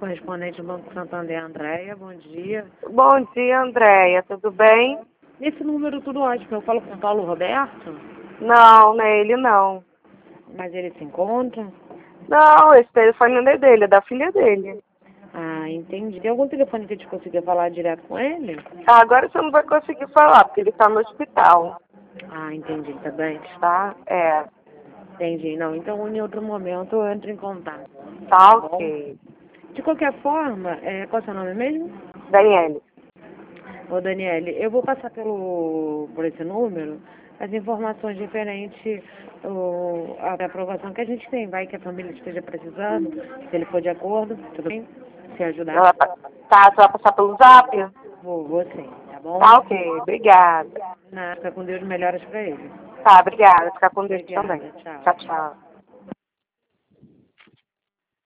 correspondente do Banco Santander, Andréia, bom dia. Bom dia, Andréia, tudo bem? Esse número tudo ótimo, eu falo com o Paulo Roberto, Não, não é ele não. mas ele se encontra? Não, esse telefone não é dele, é da filha dele. Ah, entendi. Tem algum telefone que a gente consiga falar direto com ele? Agora você não vai conseguir falar, porque ele está no hospital, Ah, entendi, tá bem. tá? É, Entendi, não. Então, em outro momento, eu entro em contato. tá Bom, ok. de qualquer forma, qual é o seu nome mesmo? Daniele, Ô, Daniele, eu vou passar por esse número as informações referentes à aprovação que a gente tem. Vai que a família esteja precisando, se ele for de acordo, tudo bem? Se ajudar, você vai passar pelo zap? vou sim, tá bom? Tá ok, obrigada. Fica com Deus, melhoras pra ele. Tá, obrigada, fica com Deus Obrigada, também. tchau. Tchau, tchau.